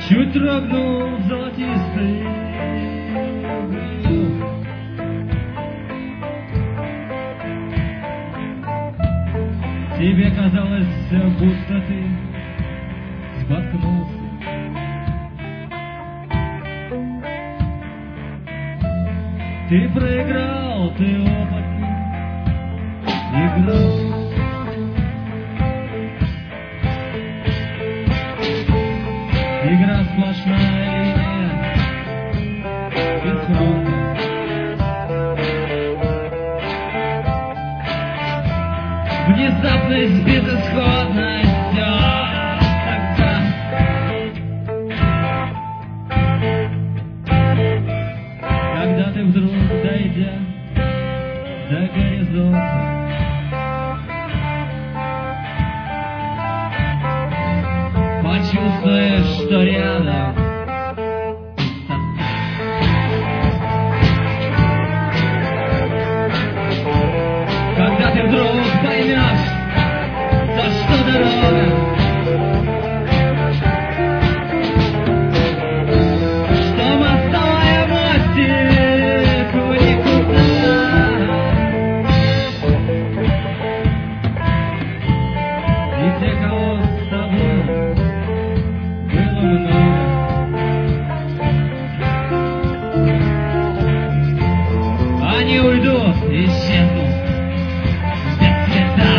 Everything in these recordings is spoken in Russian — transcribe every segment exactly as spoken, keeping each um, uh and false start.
чуть дрогнул золотистый уголек. Тебе казалось, будто ты споткнулся. Ты проиграл, ты опытный игрок. Игра сплошная линия, бесхронная. Внезапность, безысходность, все тогда. Когда ты вдруг, дойдя до горизонта, почувствуешь, что рядом пустота. Когда ты вдруг поймешь, за что дорога, что мостовая мостик в никуда. И те, кого с тобой было много, они уйдут, исчезнут без следа.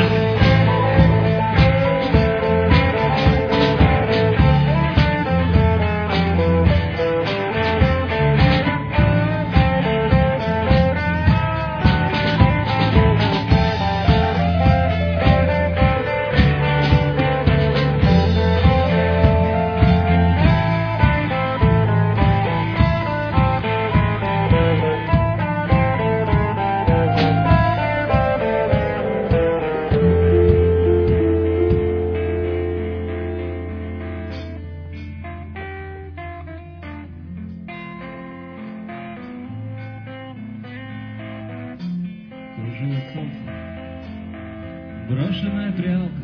Кружило солнце, брошенная прялка.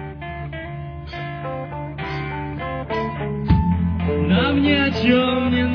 Нам ни о чем не